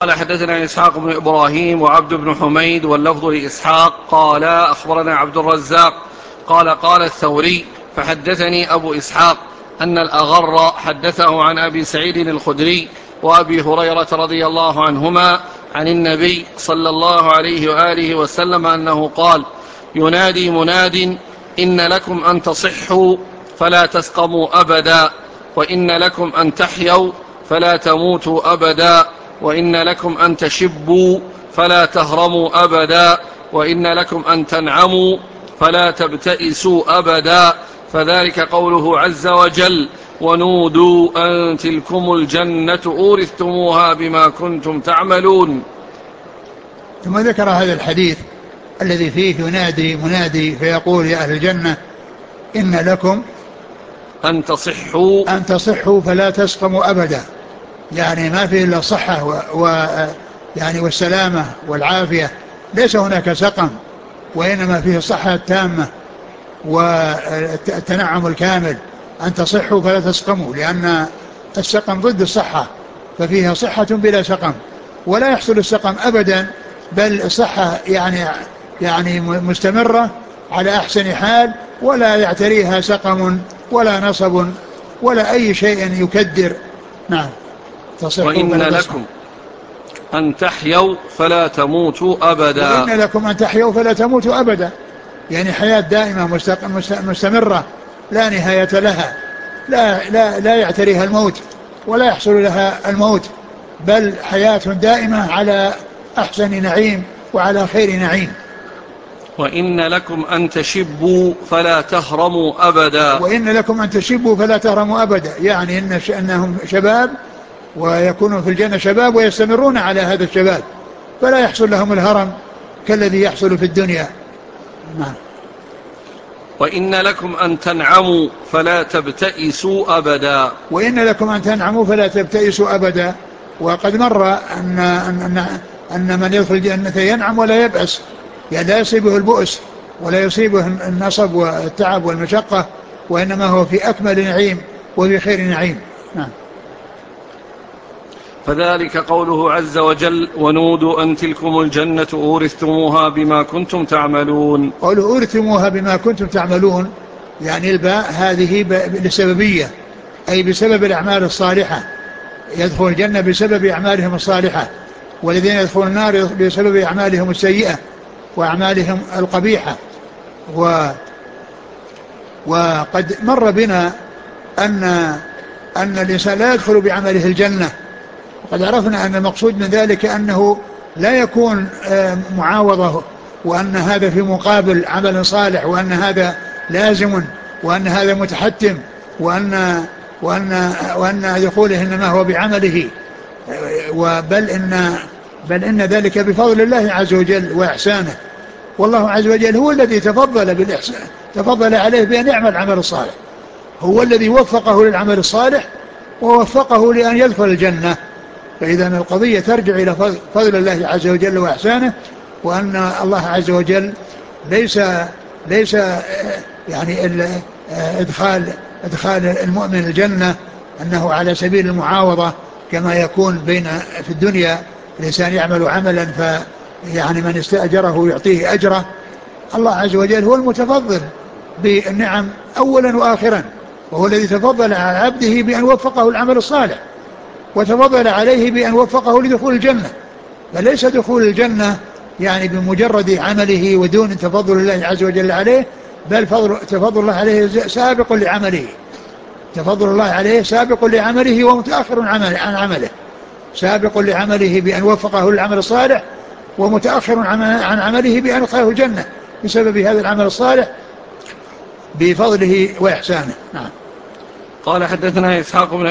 قال حدثنا إسحاق بن إبراهيم وعبد بن حميد واللفظ لإسحاق قال أخبرنا عبد الرزاق قال الثوري فحدثني أبو إسحاق أن الأغر حدثه عن أبي سعيد الخدري وأبي هريرة رضي الله عنهما عن النبي صلى الله عليه وآله وسلم أنه قال: ينادي مناد: إن لكم أن تصحوا فلا تسقموا أبدا، وإن لكم أن تحيوا فلا تموتوا أبدا، وإن لكم أن تشبوا فلا تهرموا أبدا، وإن لكم أن تنعموا فلا تبتئسوا أبدا. فذلك قوله عز وجل: ونودوا أن تلكم الجنة أورثتموها بما كنتم تعملون. ثم ذكر هذا الحديث الذي فيه ينادي منادي فيقول يا أهل الجنة: إن لكم أن تصحوا فلا تسقموا أبدا، يعني ما فيه إلا الصحة يعني والسلامة والعافية، ليس هناك سقم، وإنما فيه الصحة التامة والتنعم الكامل. أن تصحوا فلا تسقموا، لأن السقم ضد الصحة، ففيها صحة بلا سقم، ولا يحصل السقم أبدا، بل الصحة يعني مستمرة على أحسن حال، ولا يعتريها سقم ولا نصب ولا أي شيء يكدر. نعم. وإن لكم أن تحيوا فلا تموتوا أبدا. وإن لكم أن تحيوا فلا تموتوا أبدا، يعني حياة دائمة مستمرة لا نهاية لها، لا يعتريها الموت ولا يحصل لها الموت، بل حياة دائمة على أحسن نعيم وعلى خير نعيم. وإن لكم أن تشبوا فلا تهرموا أبدا. وإن لكم أن تشبوا فلا تهرموا أبدا، يعني أنهم شباب ويكونوا في الجنة شباب ويستمرون على هذا الشباب، فلا يحصل لهم الهرم كالذي يحصل في الدنيا. نعم. وإن لكم أن تنعموا فلا تبتئسوا أبدا. وإن لكم أن تنعموا فلا تبتئسوا أبدا. وقد مر أن من يدخل الجنة ينعم ولا يبأس، يعني لا يصيبه البؤس ولا يصيبه النصب والتعب والمشقة، وإنما هو في أكمل نعيم وفي خير نعيم. نعم. فذلك قوله عز وجل: ونودوا أن تلكم الجنة أورثتموها بما كنتم تعملون. قوله أورثتموها بما كنتم تعملون، يعني الباء هذه لسببية، أي بسبب الأعمال الصالحة، يدخل الجنة بسبب أعمالهم الصالحة، والذين يدخلون النار بسبب أعمالهم السيئة وأعمالهم القبيحة. وقد مر بنا أن الإنسان لا يدخل بعمله الجنة، وقد عرفنا أن المقصود من ذلك أنه لا يكون معاوضة، وأن هذا في مقابل عمل صالح، وأن هذا لازم، وأن هذا متحتم، وأن دخوله إنما هو بعمله، بل إن ذلك بفضل الله عز وجل وإحسانه. والله عز وجل هو الذي تفضل عليه بأن يعمل عمل الصالح، هو الذي وفقه للعمل الصالح ووفقه لأن يدخل الجنة. فإذا القضية ترجع إلى فضل الله عز وجل وإحسانه، وأن الله عز وجل ليس يعني إدخال المؤمن الجنة أنه على سبيل المعاوضة، كما يكون في الدنيا الإنسان يعمل عملا يعني من استأجره يعطيه أجره. الله عز وجل هو المتفضل بالنعم أولا وآخرا، وهو الذي تفضل على عبده بأن وفقه العمل الصالح، وتفضل عليه بأن وفقه لدخول الجنة. فليس دخول الجنة يعني بمجرد عمله ودون تفضل الله عز وجل عليه، بل تفضل الله عليه سابق لعمله، تفضل الله عليه سابق لعمله ومتأخر عن عمله، سابق لعمله بأن وفقه للعمل الصالح، ومتأخر عن عمله بأن أدخله الجنة بسبب هذا العمل الصالح بفضله وإحسانه. نعم. قال حدثنا إسحاق بن